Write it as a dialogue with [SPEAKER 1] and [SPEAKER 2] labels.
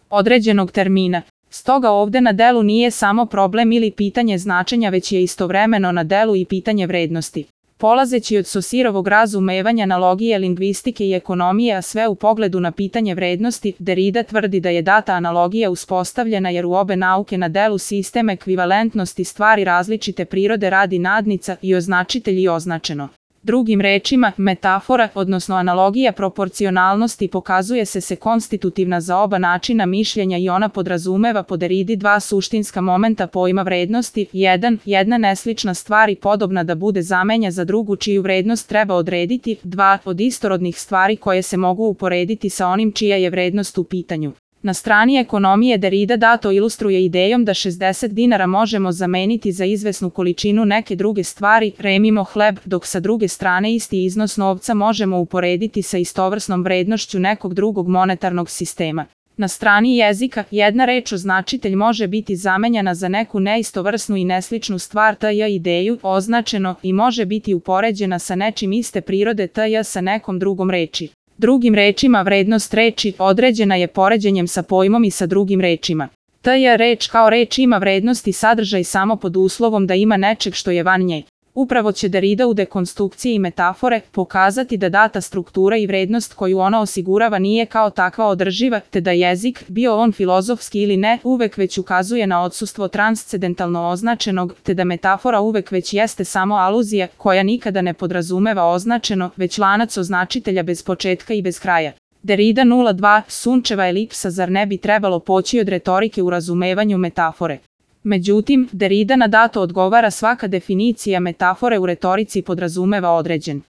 [SPEAKER 1] određenog termina. Stoga ovde na delu nije samo problem ili pitanje značenja, već je istovremeno na delu i pitanje vrednosti. Polazeći od Saussureovog razumevanja analogije lingvistike i ekonomije, a sve u pogledu na pitanje vrednosti, Derrida tvrdi da je data analogija uspostavljena jer u obe nauke na delu sistem ekvivalentnosti stvari različite prirode radi nadnica i označitelj i označeno. Drugim rečima, metafora, odnosno analogija proporcionalnosti pokazuje se konstitutivna za oba načina mišljenja i ona podrazumeva po Derridi dva suštinska momenta pojma vrednosti. 1. Jedna neslična stvar i podobna da bude zamenja za drugu čiju vrednost treba odrediti. 2. Od istorodnih stvari koje se mogu uporediti sa onim čija je vrednost u pitanju. Na strani ekonomije Derrida dato ilustruje idejom da 60 dinara možemo zameniti za izvesnu količinu neke druge stvari, remimo hleb, dok sa druge strane isti iznos novca možemo uporediti sa istovrsnom vrednošću nekog drugog monetarnog sistema. Na strani jezika, jedna reč označitelj može biti zamenjena za neku neistovrsnu i nesličnu stvar tj. ideju, označeno, i može biti upoređena sa nečim iste prirode tj. sa nekom drugom reči. Drugim rečima, vrednost reči određena je poređenjem sa pojmom i sa drugim rečima. Tj. reč kao reč ima vrednost i sadržaj samo pod uslovom da ima nečeg što je van nje. Upravo će Derrida u dekonstrukciji metafore pokazati da data struktura i vrednost koju ona osigurava nije kao takva održiva, te da jezik, bio on filozofski ili ne, uvek već ukazuje na odsustvo transcendentalno označenog, te da metafora uvek već jeste samo aluzija koja nikada ne podrazumeva označeno, već lanac označitelja bez početka i bez kraja. Derrida 02. Sunčeva elipsa. Zar ne bi trebalo poći od retorike u razumevanju metafore? Međutim, Derrida na dato odgovara svaka definicija metafore u retorici podrazumeva određen